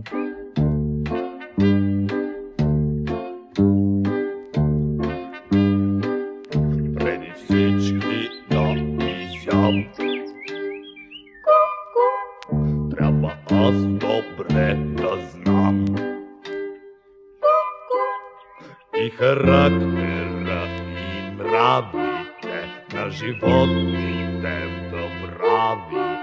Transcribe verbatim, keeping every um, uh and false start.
Преди всички да изям, трябва аз добре да знам и характера, и нравите на животните в Дъбравик.